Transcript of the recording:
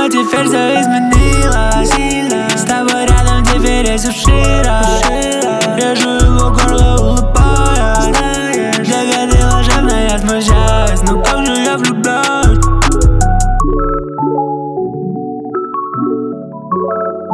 но теперь все изменилось. С тобой рядом теперь есть ушира. Режу его горло, улыбаясь. Догадила жадно, я смущаюсь, но как же я влюбляюсь.